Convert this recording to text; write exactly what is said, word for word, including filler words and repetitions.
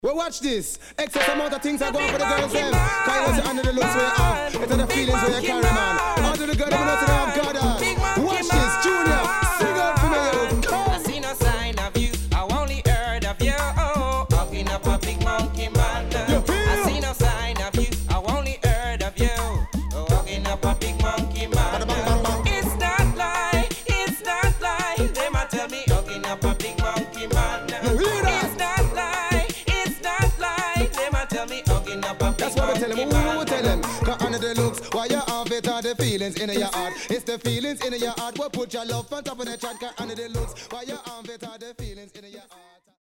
Well, watch this. Excess amount of things are going for the girls them. Cause it's under the looks where you have. It's the feelings where you carry, man. Under the girl, they know to have God on. Watch this, Junior. Sing out for me, yo. I see no sign of you. I only heard of you. Oh, walking up a big monkey man. I see no sign of you. I only heard of you. Oh, walking up a big monkey man. It's not lie. It's not lie. They might tell me walking up a big monkey man. It's not lie. It's not lie. They might tell me walking up a big That's what we tell monkey them. Who man. we tell them? Cause under the looks, why you have it are the feelings in your heart. It's the feelings in your heart. What put your love on top of the chat? Cause under the looks, why you have it are the feelings in your heart.